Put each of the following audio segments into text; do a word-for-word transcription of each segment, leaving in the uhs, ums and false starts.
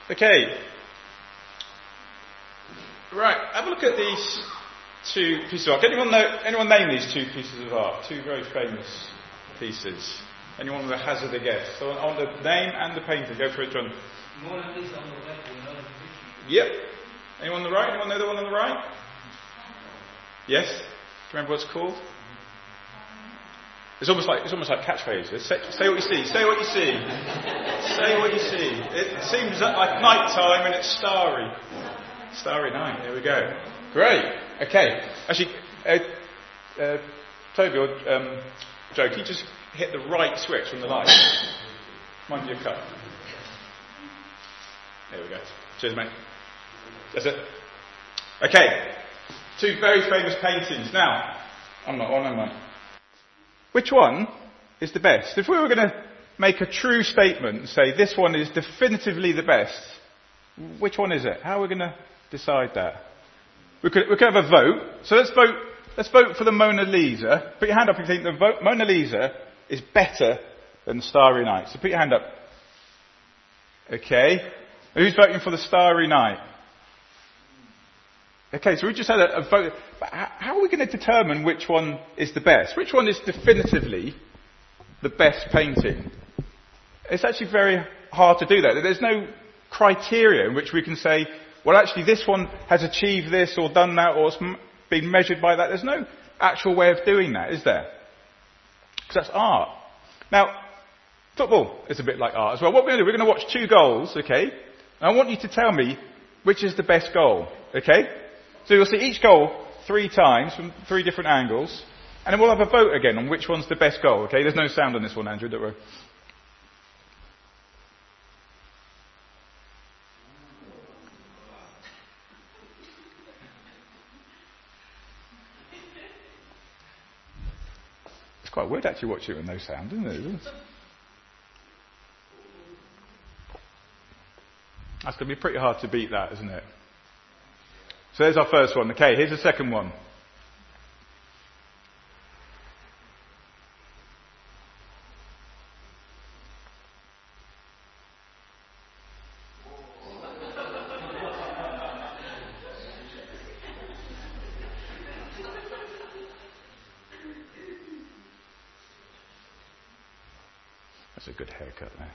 Okay. Right, have a look at these two pieces of art. Anyone know, anyone name these two pieces of art? Two very famous pieces. Anyone with a hazard a guess? So on, on the name and the painting. Go for it, John. Mona Lisa on the left, we know the picture. Yep. Anyone on the right? Anyone know the one on the right? Yes? Do you remember what it's called? It's almost like it's almost like catchphrases. Say, say what you see. Say what you see. Say what you see. It seems like night time and it's starry. Starry night. There we go. Great. Okay. Actually, uh, uh, Toby or um, Joe, can you just hit the right switch on the light? Mind your cup. There we go. Cheers, mate. That's it. Okay. Two very famous paintings. Now, I'm not on, am I? Which one is the best? If we were going to make a true statement and say this one is definitively the best, which one is it? How are we going to decide that? We could, we could have a vote. So let's vote. Let's vote for the Mona Lisa. Put your hand up if you think the vote, Mona Lisa is better than Starry Night. So put your hand up. Okay. Who's voting for the Starry Night? Okay, so we just had a, a vote. But how are we going to determine which one is the best? Which one is definitively the best painting? It's actually very hard to do that. There's no criteria in which we can say, well, actually, this one has achieved this or done that or it's been measured by that. There's no actual way of doing that, is there? Because that's art. Now, football is a bit like art as well. What we're going to do, we're going to watch two goals, okay? And I want you to tell me which is the best goal, okay? So you'll see each goal three times from three different angles. And then we'll have a vote again on which one's the best goal, okay? There's no sound on this one, Andrew, don't worry. It's quite weird actually watching it with no sound, isn't it? That's going to be pretty hard to beat that, isn't it? So there's our first one. Okay, here's the second one. That's a good haircut there.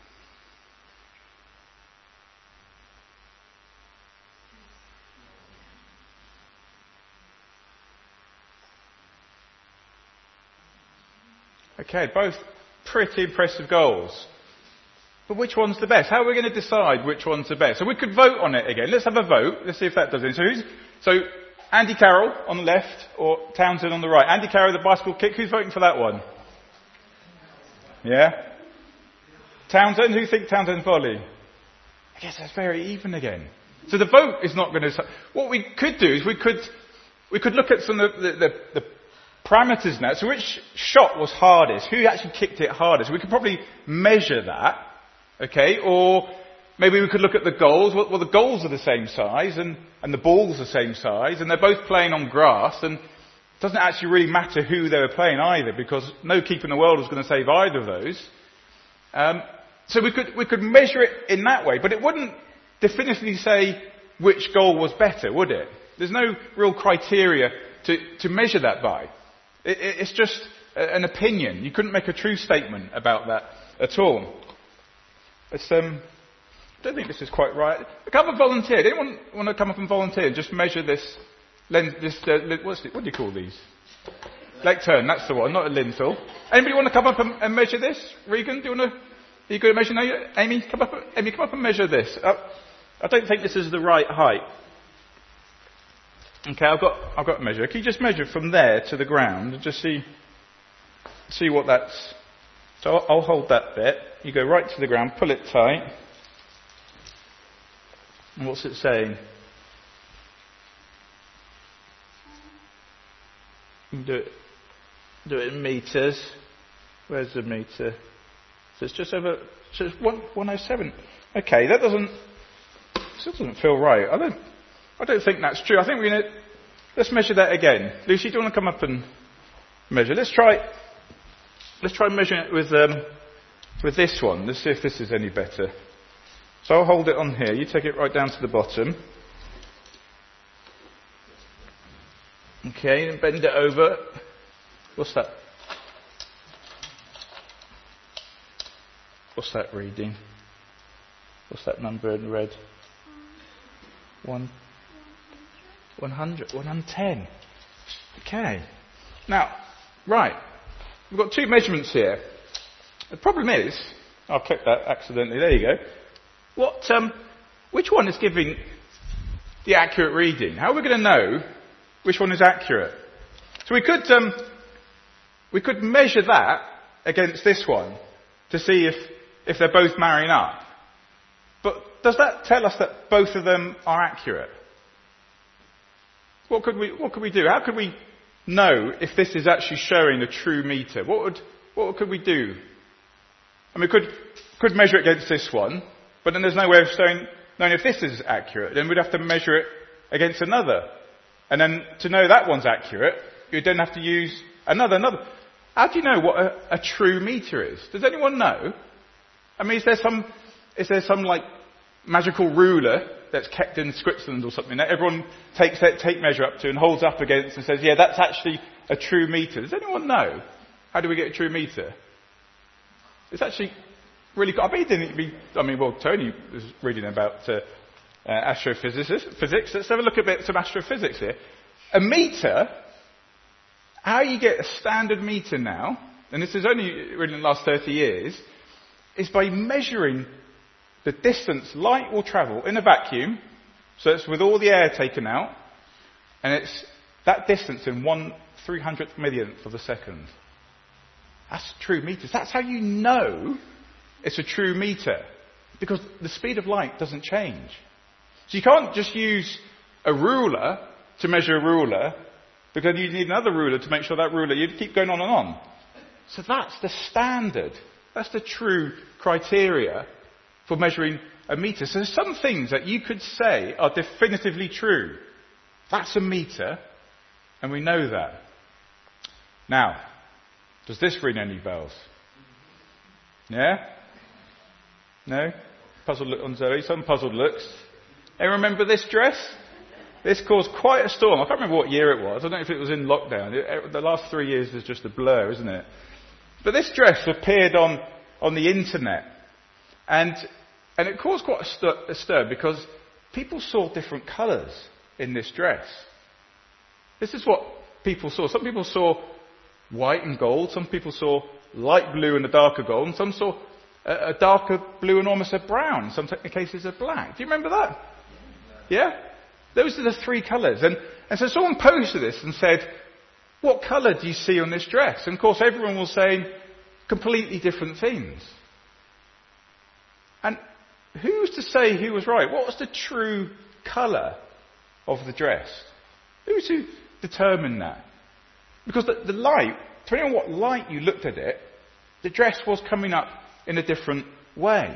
Okay, both pretty impressive goals. But which one's the best? How are we going to decide which one's the best? So we could vote on it again. Let's have a vote. Let's see if that does it. So who's, so Andy Carroll on the left or Townsend on the right? Andy Carroll, the bicycle kick. Who's voting for that one? Yeah? Townsend? Who thinks Townsend's volley? I guess that's very even again. So the vote is not going to... What we could do is we could, we could look at some of the, the, the parameters now. So which shot was hardest? Who actually kicked it hardest? We could probably measure that, okay? Or maybe we could look at the goals. Well, well the goals are the same size and, and the ball's the same size and they're both playing on grass and it doesn't actually really matter who they were playing either because no keeper in the world was going to save either of those. Um, so we could, we could measure it in that way, but it wouldn't definitively say which goal was better, would it? There's no real criteria to, to measure that by. It, it's just an opinion. You couldn't make a true statement about that at all. It's, um, I don't think this is quite right. Come and volunteer. Anyone want to come up and volunteer and just measure this lens? This uh, what's it, what do you call these? Lectern. That's the one, not a lintel. Anybody want to come up and, and measure this? Regan, do you want to? Are you going to measure? No, Amy, come up. Amy, come up and measure this. Uh, I don't think this is the right height. Okay, I've got I've got to measure. Can you just measure from there to the ground and just see see what that's? So I'll, I'll hold that bit. You go right to the ground, pull it tight. And what's it saying? You can do it do it in meters. Where's the meter? So it's just over. So it's one one oh seven. Okay, that doesn't. Still doesn't feel right. I don't. I don't think that's true. I think we're going to, let's measure that again. Lucy, do you want to come up and measure? Let's try, let's try measuring it with, um, with this one. Let's see if this is any better. So I'll hold it on here. You take it right down to the bottom. Okay, and bend it over. What's that? What's that reading? What's that number in red? One, one hundred, one hundred ten. Okay. Now, right. We've got two measurements here. The problem is, I'll click that accidentally. There you go. What? Um, which one is giving the accurate reading? How are we going to know which one is accurate? So we could um, we could measure that against this one to see if if they're both marrying up. But does that tell us that both of them are accurate? What could we what could we do? How could we know if this is actually showing a true meter? What would what could we do? I mean, we could could measure it against this one, but then there's no way of showing, knowing if this is accurate. Then we'd have to measure it against another, and then to know that one's accurate, you'd then have to use another another. How do you know what a, a true meter is? Does anyone know? I mean, is there some is there some like magical ruler that's kept in Switzerland or something that everyone takes that tape measure up to and holds up against and says, yeah, that's actually a true meter? Does anyone know? How do we get a true meter? It's actually really cool. I bet you didn't be, I mean, well, Tony was reading about uh, uh, astrophysics. Physics. Let's have a look at a bit, some astrophysics here. A meter, how you get a standard meter now, and this is only really in the last thirty years, is by measuring the distance light will travel in a vacuum, so it's with all the air taken out, and it's that distance in one three hundredth millionth of a second. That's true meters. That's how you know it's a true meter, because the speed of light doesn't change. So you can't just use a ruler to measure a ruler, because you need another ruler to make sure that ruler, you keep going on and on. So that's the standard. That's the true criteria for measuring a meter. So there's some things that you could say are definitively true. That's a meter, and we know that. Now, does this ring any bells? Yeah? No? Puzzled look on Zoe. Some puzzled looks. Hey, remember this dress? This caused quite a storm. I can't remember what year it was. I don't know if it was in lockdown. It, the last three years was just a blur, isn't it? But this dress appeared on, on the internet. And, and it caused quite a stir, a stir because people saw different colours in this dress. This is what people saw. Some people saw white and gold. Some people saw light blue and a darker gold. And some saw a, a darker blue and almost a brown. In some cases a black. Do you remember that? Yeah? Those are the three colours. And, and so someone posted this and said, what colour do you see on this dress? And of course everyone was saying completely different things. And who's to say who was right? What was the true colour of the dress? Who's who determined that? Because the, the light, depending on what light you looked at it, the dress was coming up in a different way.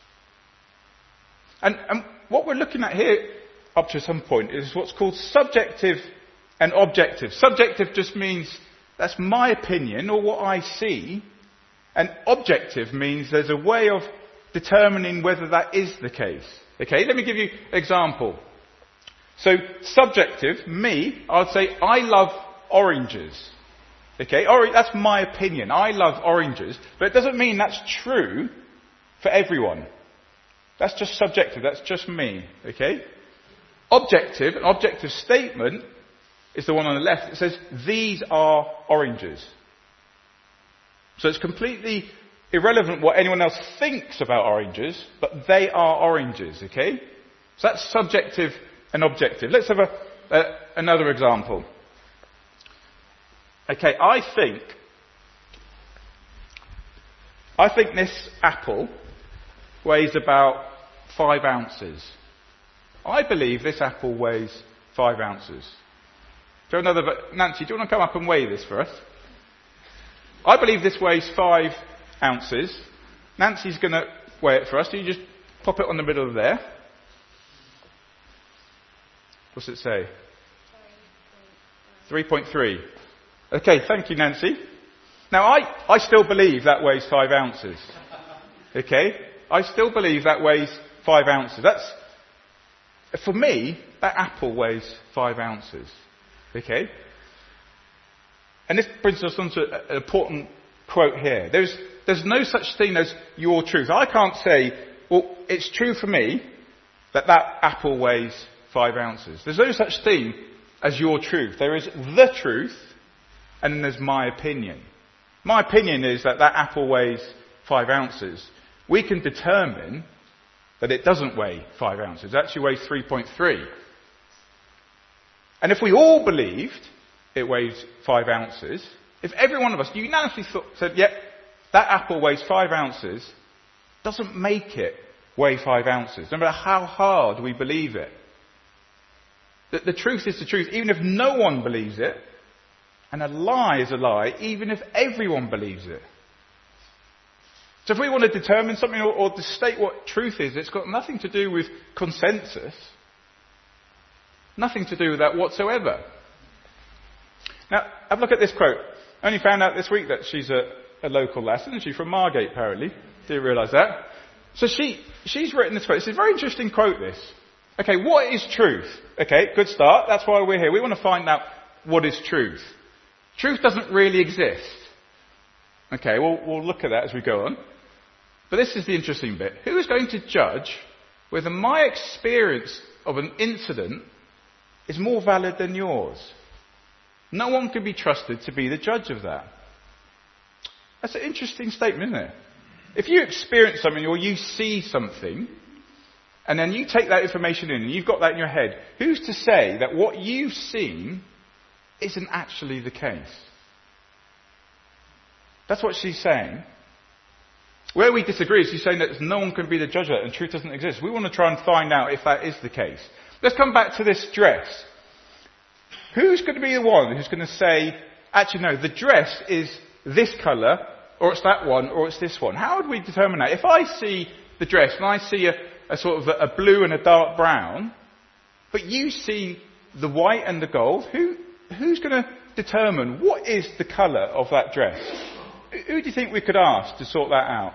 And, and what we're looking at here, up to some point, is what's called subjective and objective. Subjective just means that's my opinion or what I see, and objective means there's a way of determining whether that is the case. Okay, let me give you an example. So, subjective, me, I'd say I love oranges. Okay, or, that's my opinion. I love oranges, but it doesn't mean that's true for everyone. That's just subjective. That's just me. Okay. Objective, an objective statement, is the one on the left. It says, these are oranges. So it's completely irrelevant what anyone else thinks about oranges, but they are oranges, okay? So that's subjective and objective. Let's have a, a, another example. Okay, I think, I think this apple weighs about five ounces. I believe this apple weighs five ounces. Do you know another, Nancy, do you want to come up and weigh this for us? I believe this weighs five ounces. Nancy's going to weigh it for us. So you just pop it on the middle of there. What's it say? three point three. Okay, thank you, Nancy. Now, I, I still believe that weighs five ounces. Okay? I still believe that weighs five ounces. That's, for me, that apple weighs five ounces. Okay? And this brings us on to an important quote here. There's, there's no such thing as your truth. I can't say, well, it's true for me that that apple weighs five ounces. There's no such thing as your truth. There is the truth, and then there's my opinion. My opinion is that that apple weighs five ounces. We can determine that it doesn't weigh five ounces. It actually weighs three point three. And if we all believed it weighs five ounces, if every one of us unanimously thought, said, yep, that apple weighs five ounces, doesn't make it weigh five ounces, no matter how hard we believe it. The, the truth is the truth, even if no one believes it, and a lie is a lie, even if everyone believes it. So if we want to determine something or, or to state what truth is, it's got nothing to do with consensus. Nothing to do with that whatsoever. Now, have a look at this quote. I only found out this week that she's a, a local lass, isn't she? From Margate, apparently. Didn't realise that. So she, she's written this quote. It's a very interesting quote, this. Okay, what is truth? Okay, good start. That's why we're here. We want to find out what is truth. Truth doesn't really exist. Okay, we'll, we'll look at that as we go on. But this is the interesting bit. Who is going to judge whether my experience of an incident is more valid than yours? No one can be trusted to be the judge of that. That's an interesting statement, isn't it? If you experience something or you see something, and then you take that information in and you've got that in your head, who's to say that what you've seen isn't actually the case? That's what she's saying. Where we disagree is she's saying that no one can be the judge of it and truth doesn't exist. We want to try and find out if that is the case. Let's come back to this dress. Who's going to be the one who's going to say, actually no, the dress is this colour, or it's that one, or it's this one? How would we determine that? If I see the dress and I see a, a sort of a, a blue and a dark brown, but you see the white and the gold, who, who's going to determine what is the colour of that dress? Who do you think we could ask to sort that out?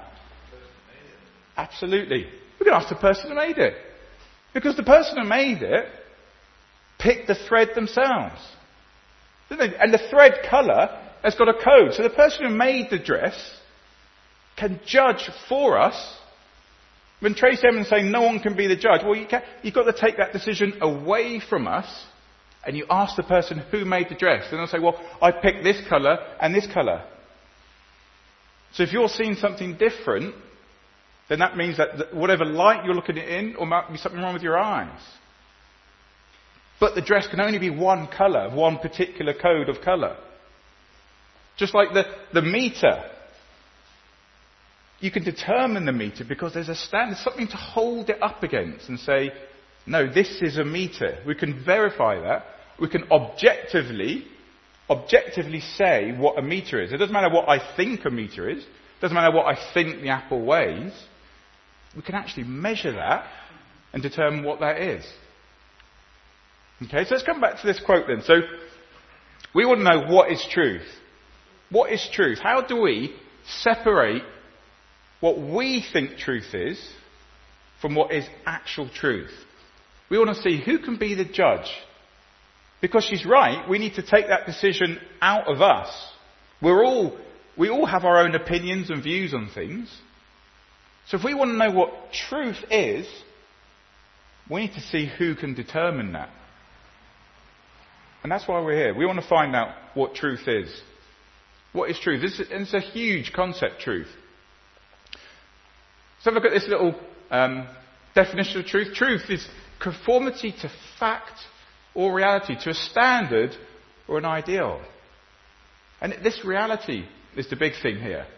Absolutely. We could ask the person who made it. Because the person who made it picked the thread themselves. Didn't they? And the thread colour has got a code. So the person who made the dress can judge for us. When Tracy Evans is saying no one can be the judge, well, you can, you've got to take that decision away from us and you ask the person who made the dress. And they'll say, well, I picked this colour and this colour. So if you're seeing something different, then that means that whatever light you're looking at in, or might be something wrong with your eyes. But the dress can only be one colour, one particular code of colour. Just like the, the meter. You can determine the meter because there's a standard, something to hold it up against and say, no, this is a meter. We can verify that. We can objectively, objectively say what a meter is. It doesn't matter what I think a meter is. It doesn't matter what I think the apple weighs. We can actually measure that and determine what that is. Okay, so let's come back to this quote then. So, we want to know what is truth. What is truth? How do we separate what we think truth is from what is actual truth? We want to see who can be the judge. Because she's right, we need to take that decision out of us. We're all, we all have our own opinions and views on things. So if we want to know what truth is, we need to see who can determine that. And that's why we're here. We want to find out what truth is. What is truth? This is, it's a huge concept, truth. So have a look at this little um, definition of truth. Truth is conformity to fact or reality, to a standard or an ideal. And this reality is the big thing here.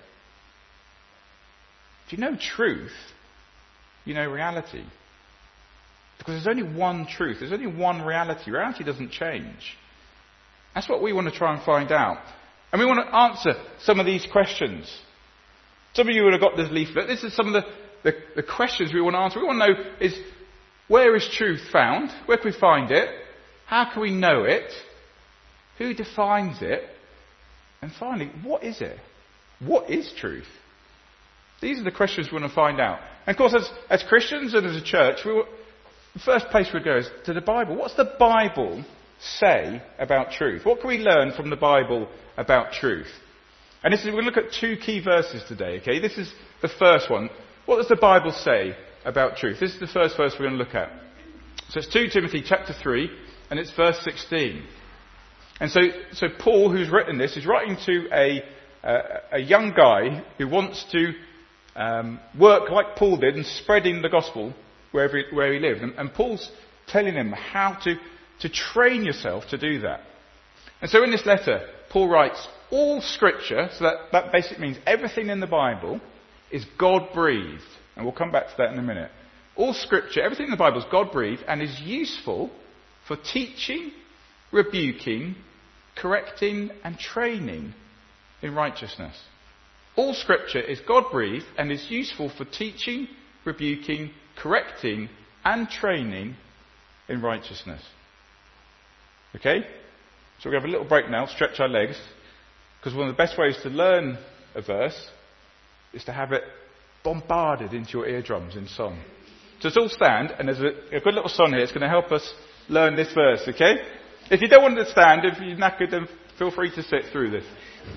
If you know truth, you know reality. Because there's only one truth, there's only one reality. Reality doesn't change. That's what we want to try and find out. And we want to answer some of these questions. Some of you would have got this leaflet. This is some of the, the, the questions we want to answer. We want to know is, where is truth found? Where can we find it? How can we know it? Who defines it? And finally, what is it? What is truth? These are the questions we want to find out. And of course, as, as Christians and as a church, we were, the first place we'd go is to the Bible. What's the Bible say about truth? What can we learn from the Bible about truth? And this is, we'll look at two key verses today, okay? This is the first one. What does the Bible say about truth? This is the first verse we're going to look at. So it's Second Timothy chapter three, and it's verse sixteen. And so, so Paul, who's written this, is writing to a, uh, a young guy who wants to um, work like Paul did and spreading the gospel wherever he, where he lived. And, and Paul's telling him how to, to train yourself to do that. And so in this letter, Paul writes, all scripture, so that, that basically means everything in the Bible, is God-breathed. And we'll come back to that in a minute. All scripture, everything in the Bible is God-breathed and is useful for teaching, rebuking, correcting and training in righteousness. All scripture is God-breathed and is useful for teaching, rebuking, correcting and training in righteousness. Okay? So we're going to have a little break now, stretch our legs, because one of the best ways to learn a verse is to have it bombarded into your eardrums in song. So let's all stand, and there's a, a good little song here. It's going to help us learn this verse, okay? If you don't want to stand, if you're knackered, then feel free to sit through this.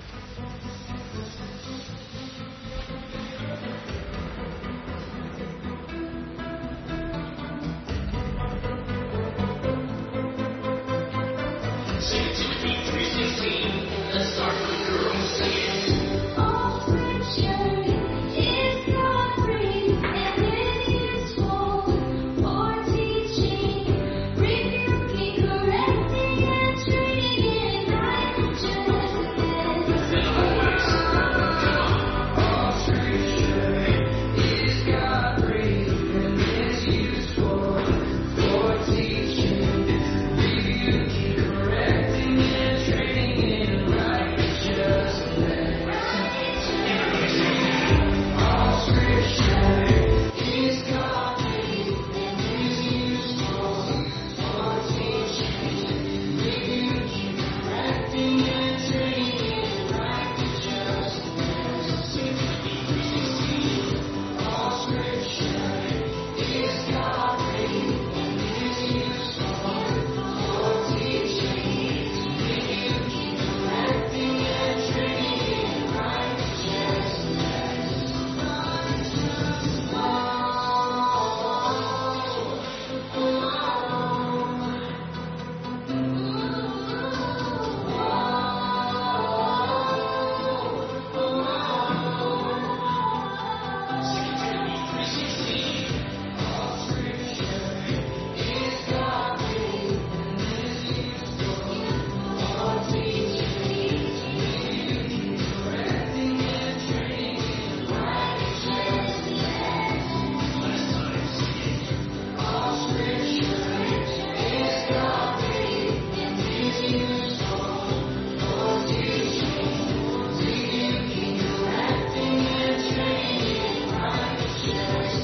Second Timothy three sixteen. Let's start with the girls singing. All scripture is God-breathed and it is useful for teaching, rebuking, correcting, and training in righteousness. Then the voice. Come on. All scripture is God-breathed and is useful for teaching, rebuking, correcting, and training in righteousness. All scripture is God-breathed and is useful for teaching, rebuking, correcting, and training in righteousness. All scripture is God-breathed and is useful for teaching, rebuking, correcting, and training in righteousness. Second Timothy three sixteen. All scripture is God-breathed and is useful for teaching, rebuking, correcting, and training in righteousness. All scripture is God-breathed and is useful for teaching, rebuking, correcting, and training in righteousness.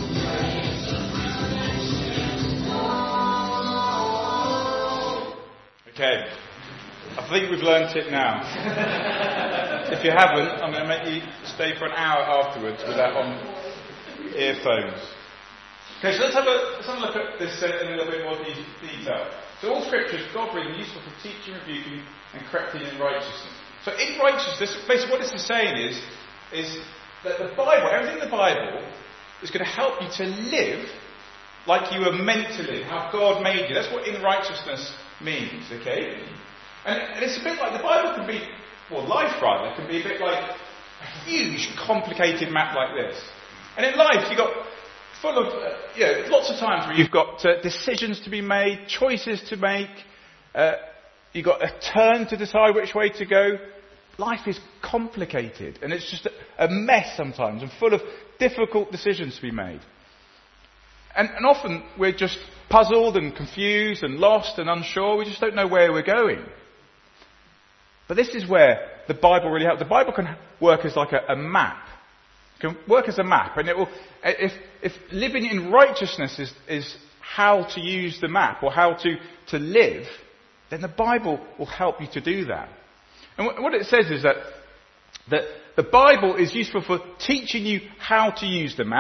Okay. I think we've learnt it now. If you haven't, I'm going to make you stay for an hour afterwards with that on earphones. Okay, so let's have a, let's have a look at this uh, in a little bit more de- detail. So all scripture is God-breathed and useful for teaching, rebuking and correcting in righteousness. So in righteousness, basically what this is saying is, is that the Bible, everything in the Bible, is going to help you to live like you were meant to live, how God made you. That's what in righteousness means, okay? And, and it's a bit like the Bible can be, well, life rather, can be a bit like a huge, complicated map like this. And in life, you've got full of, uh, you know, lots of times where you've got uh, decisions to be made, choices to make, uh, you've got a turn to decide which way to go. Life is complicated, and it's just a, a mess sometimes, and full of difficult decisions to be made. And, and often we're just puzzled and confused and lost and unsure. We just don't know where we're going. But this is where the Bible really helps. The Bible can work as like a, a map. It can work as a map. And it will, if, if living in righteousness is, is how to use the map or how to, to live, then the Bible will help you to do that. And what it says is that, that the Bible is useful for teaching you how to use the map.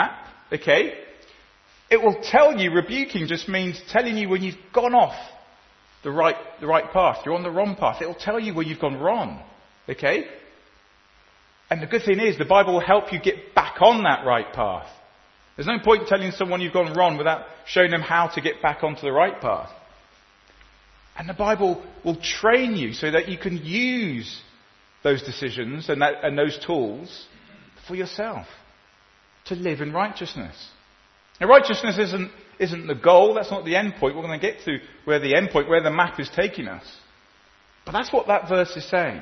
okay? It will tell you, rebuking just means telling you when you've gone off the right, the right path. You're on the wrong path. It will tell you where you've gone wrong, okay? And the good thing is, the Bible will help you get back on that right path. There's no point telling someone you've gone wrong without showing them how to get back onto the right path. And the Bible will train you so that you can use those decisions and, that, and those tools for yourself to live in righteousness. Now, righteousness isn't, isn't the goal. That's not the end point. We're going to get to where the end point, where the map is taking us. But that's what that verse is saying.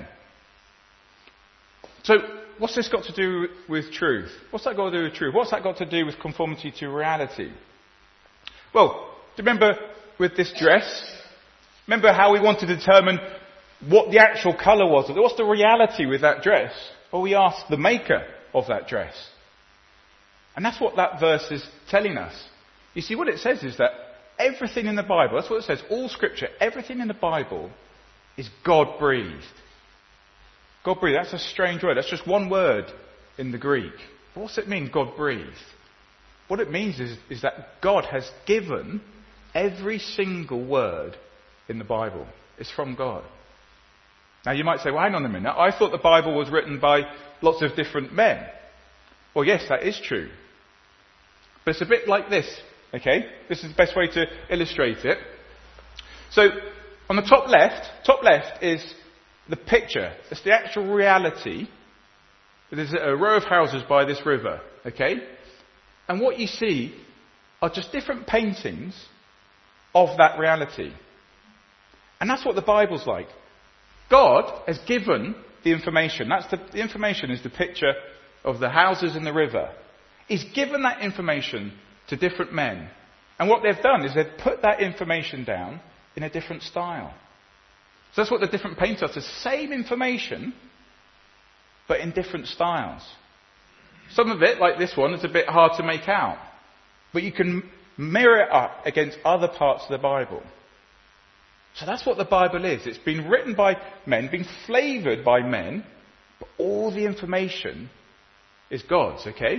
So, what's this got to do with truth? What's that got to do with truth? What's that got to do with conformity to reality? Well, do you remember with this dress? Remember how we wanted to determine what the actual colour was? What's the reality with that dress? Well, we asked the maker of that dress. And that's what that verse is telling us. You see, what it says is that everything in the Bible, that's what it says, all Scripture, everything in the Bible is God-breathed. God-breathed, that's a strange word. That's just one word in the Greek. But what's it mean, God-breathed? What it means is, is that God has given every single word in the Bible. It's from God. Now you might say, well, hang on a minute. I thought the Bible was written by lots of different men. Well, yes, that is true. But it's a bit like this, okay? This is the best way to illustrate it. So, on the top left, top left is the picture. It's the actual reality. There's a row of houses by this river, okay? And what you see are just different paintings of that reality. And that's what the Bible's like. God has given the information. That's the, the information is the picture of the houses and the river. He's given that information to different men. And what they've done is they've put that information down in a different style. So that's what the different painters are. It's the same information, but in different styles. Some of it, like this one, is a bit hard to make out. But you can mirror it up against other parts of the Bible. So that's what the Bible is. It's been written by men, been flavoured by men, but all the information is God's, okay?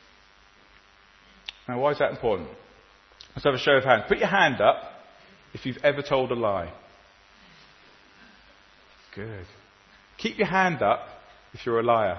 Now, why is that important? Let's have a show of hands. Put your hand up if you've ever told a lie. Good. Keep your hand up if you're a liar.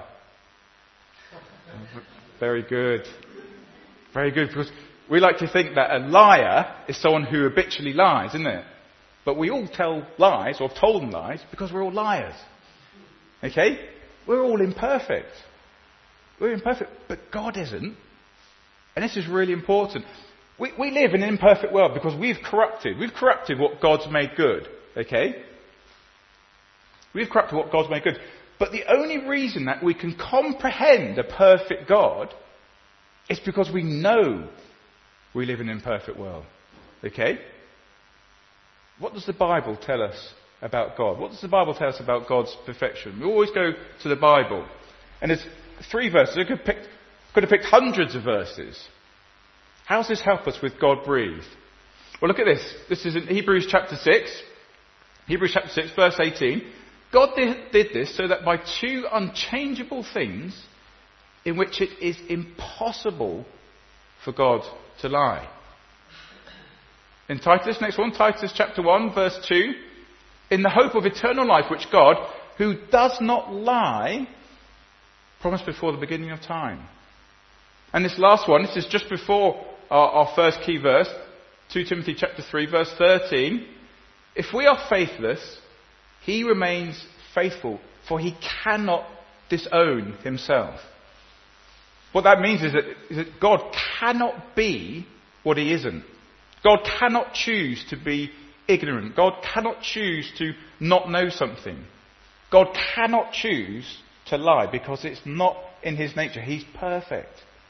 Very good. Very good, because we like to think that a liar is someone who habitually lies, isn't it? But we all tell lies, or have told lies, because we're all liars. Okay? We're all imperfect. We're imperfect, but God isn't. And this is really important. We, we live in an imperfect world because we've corrupted. We've corrupted what God's made good. Okay? We've corrupted what God's made good. But the only reason that we can comprehend a perfect God is because we know we live in an imperfect world. Okay? What does the Bible tell us about God? What does the Bible tell us about God's perfection? We always go to the Bible. And there's three verses. I could, pick, could have picked hundreds of verses. How does this help us with God breathed? Well, look at this. This is in Hebrews chapter six. Hebrews chapter six, verse eighteen. God did, did this so that by two unchangeable things in which it is impossible for God to lie. In Titus, next one, Titus chapter one, verse two. In the hope of eternal life, which God, who does not lie, promised before the beginning of time. And this last one, this is just before our, our first key verse, Second Timothy chapter three, verse thirteen. If we are faithless, he remains faithful, for he cannot disown himself. What that means is that, is that God cannot be what he isn't. God cannot choose to be ignorant. God cannot choose to not know something. God cannot choose to lie because it's not in his nature. He's perfect.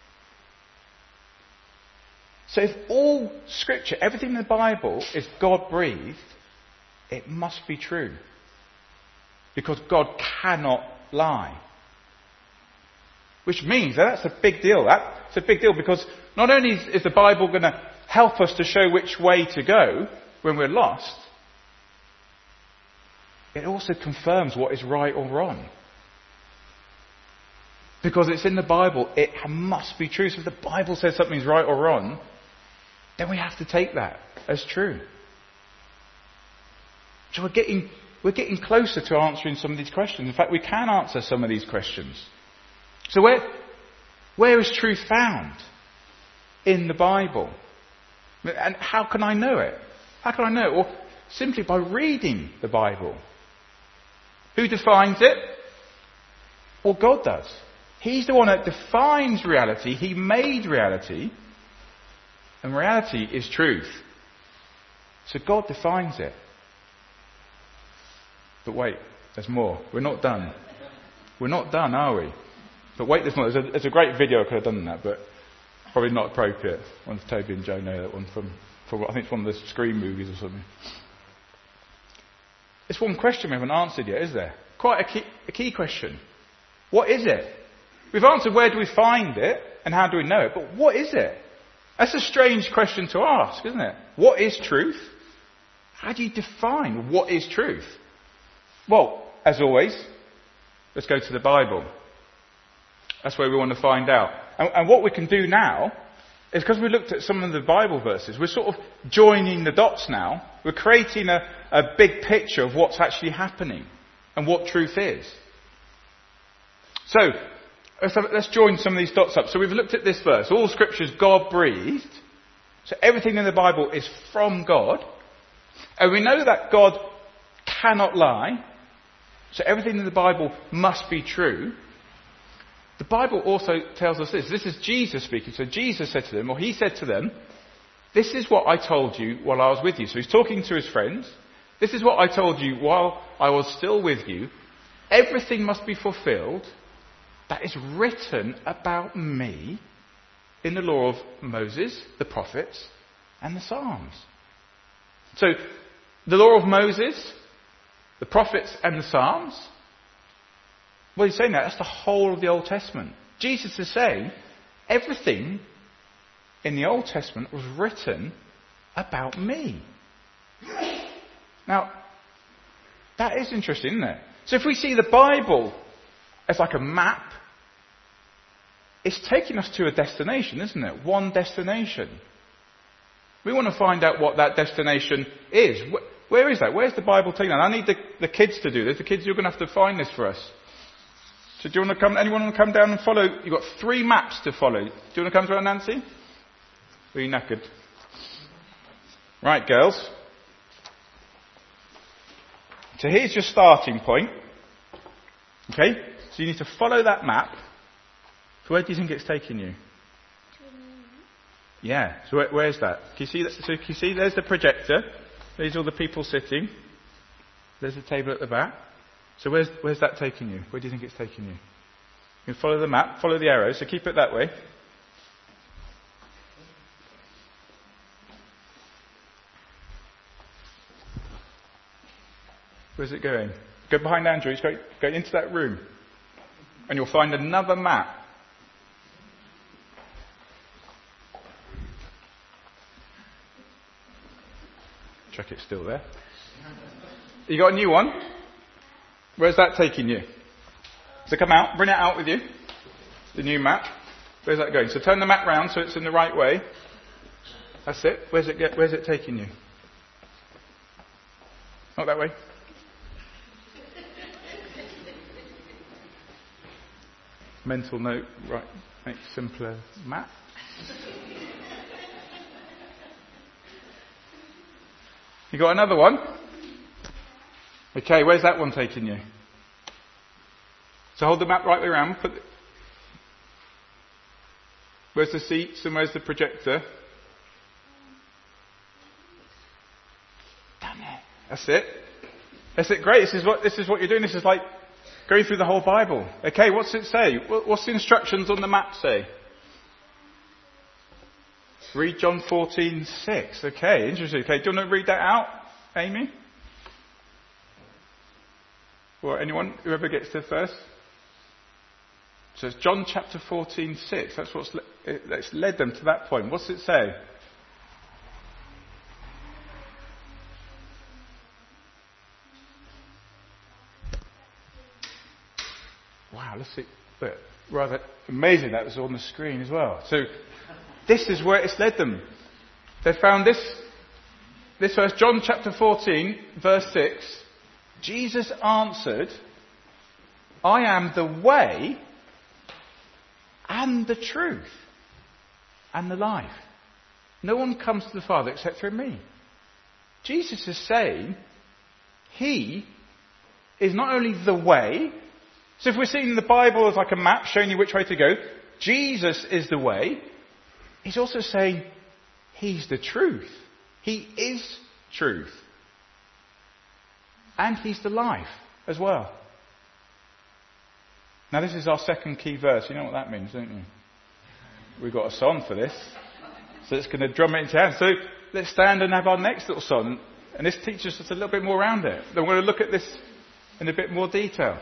So if all Scripture, everything in the Bible is God-breathed, it must be true. Because God cannot lie. Which means that that's a big deal. That's a big deal because not only is the Bible going to help us to show which way to go when we're lost, it also confirms what is right or wrong. because it's in the Bible, it must be true. So if the Bible says something's right or wrong, then we have to take that as true. So we're getting, we're getting closer to answering some of these questions. In fact, we can answer some of these questions. So where, where is truth found in the Bible? And how can I know it? How can I know it? Well, simply by reading the Bible. Who defines it? Well, God does. He's the one that defines reality. He made reality. And reality is truth. So God defines it. But wait, there's more. We're not done. We're not done, are we? But wait, there's more. There's a, there's a great video I could have done that, but probably not appropriate. One of Toby and Joe know that one from, from, I think it's one of the Scream movies or something. It's one question we haven't answered yet, is there? Quite a key, a key question. What is it? We've answered where do we find it and how do we know it, but what is it? That's a strange question to ask, isn't it? What is truth? How do you define what is truth? Well, as always, let's go to the Bible. That's where we want to find out. And, and what we can do now is, because we looked at some of the Bible verses, we're sort of joining the dots now. We're creating a, a big picture of what's actually happening and what truth is. So, let's, have, let's join some of these dots up. So we've looked at this verse. All scripture is God breathed. So everything in the Bible is from God. And we know that God cannot lie. So everything in the Bible must be true. The Bible also tells us this. This is Jesus speaking. So Jesus said to them, or he said to them, this is what I told you while I was with you. So he's talking to his friends. This is what I told you while I was still with you. Everything must be fulfilled that is written about me in the law of Moses, the prophets, and the Psalms. So, the law of Moses, the prophets, and the Psalms. Well, he's saying that. That's the whole of the Old Testament. Jesus is saying everything in the Old Testament was written about me. Now, that is interesting, isn't it? So if we see the Bible as like a map, it's taking us to a destination, isn't it? One destination. We want to find out what that destination is. Where is that? Where's the Bible taking us? I need the, the kids to do this. The kids, you're going to have to find this for us. So do you want to come, anyone want to come down and follow? You've got three maps to follow. Do you want to come through, Nancy? Are you knackered? Right, girls. So here's your starting point. Okay? So you need to follow that map. So where do you think it's taking you? Yeah. So where, where's that? Can you see that? So can you see there's the projector. There's all the people sitting. There's the table at the back. So where's where's that taking you? Where do you think it's taking you? You can follow the map, follow the arrow. So keep it that way. Where's it going? Go behind Andrew. Go, go into that room. And you'll find another map. Check it's still there. You got a new one? Where's that taking you? So come out, bring it out with you. The new map. Where's that going? So turn the map round so it's in the right way. That's it. Where's it get, where's it taking you? Not that way. Mental note, right, make simpler map. You got another one? Okay, where's that one taking you? So hold the map right way around. Put the, where's the seats and where's the projector? Damn it. That's it. That's it. Great. This is what this is what you're doing. This is like going through the whole Bible. Okay, what's it say? What's the instructions on the map say? Read John fourteen six. Okay, interesting. Okay, do you want to read that out, Amy? Or anyone, whoever gets there first? So it's John chapter fourteen six. That's what's le- that's led them to that point. What's it say? Wow, let's see. Look, rather amazing that was on the screen as well. So this is where it's led them. They found this, this verse, John chapter fourteen, verse six. Jesus answered, I am the way and the truth and the life. No one comes to the Father except through me. Jesus is saying he is not only the way. So if we're seeing the Bible as like a map showing you which way to go, Jesus is the way. He's also saying he's the truth. He is truth. And he's the life as well. Now this is our second key verse. You know what that means, don't you? We've got a song for this. So it's going to drum it into hand. So let's stand and have our next little song. And this teaches us a little bit more around it. Then we're going to look at this in a bit more detail.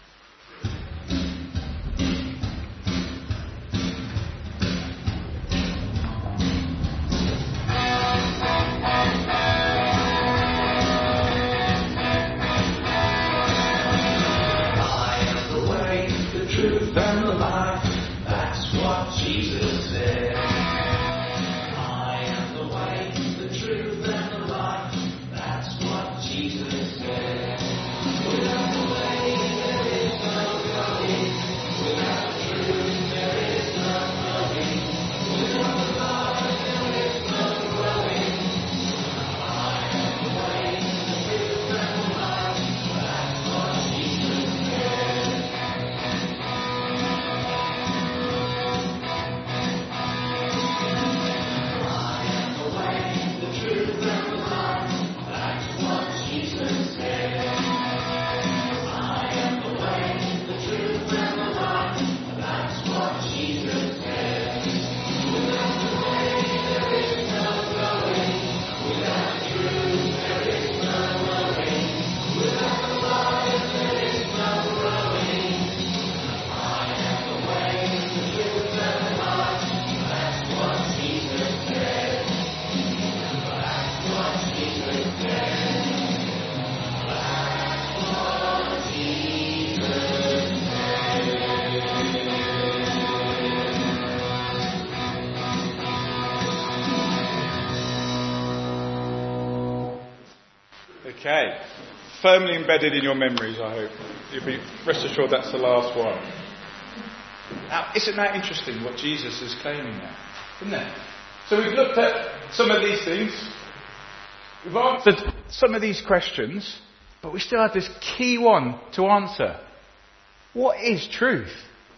Okay. Firmly embedded in your memories, I hope. You'll be rest assured that's the last one. Now, isn't that interesting what Jesus is claiming there? Isn't it? So we've looked at some of these things. We've answered some of these questions, but we still have this key one to answer. What is truth?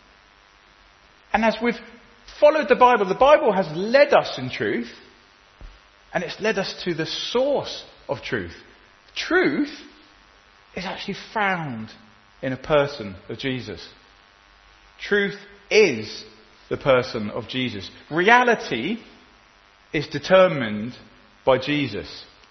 And as we've followed the Bible, the Bible has led us in truth, and it's led us to the source of truth. Truth is actually found in a person of Jesus. Truth is the person of Jesus. Reality is determined by Jesus.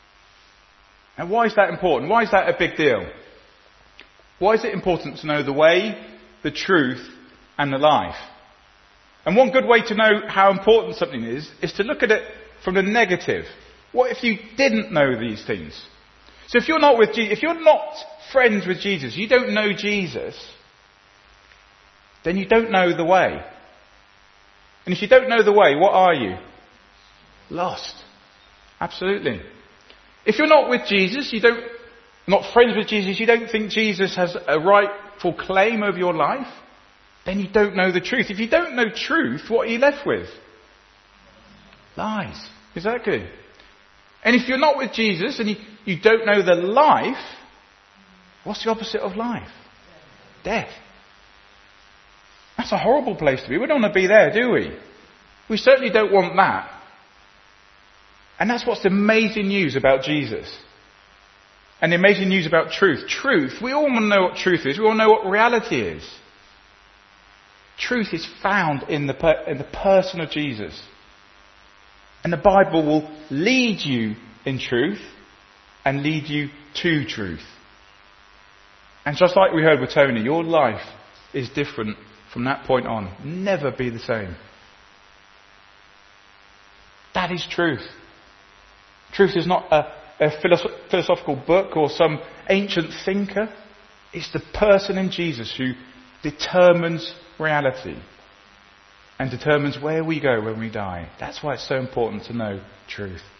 And why is that important? Why is that a big deal? Why is it important to know the way, the truth, and the life? And one good way to know how important something is, is to look at it from the negative. What if you didn't know these things? So if you're not with Je- if you're not friends with Jesus, you don't know Jesus, then you don't know the way. And if you don't know the way, what are you? Lost. Absolutely. If you're not with Jesus, you don't, not friends with Jesus, you don't think Jesus has a rightful claim over your life, then you don't know the truth. If you don't know truth, what are you left with? Lies. Exactly. And if you're not with Jesus and you, you don't know the life, what's the opposite of life? Death. That's a horrible place to be. We don't want to be there, do we? We certainly don't want that. And that's what's the amazing news about Jesus. And the amazing news about truth. Truth, we all want to know what truth is. We all know what reality is. Truth is found in the, per- in the person of Jesus. And the Bible will lead you in truth and lead you to truth. And just like we heard with Tony, your life is different from that point on. Never be the same. That is truth. Truth is not a, a philosoph- philosophical book or some ancient thinker. It's the person in Jesus who determines reality and determines where we go when we die. That's why it's so important to know truth.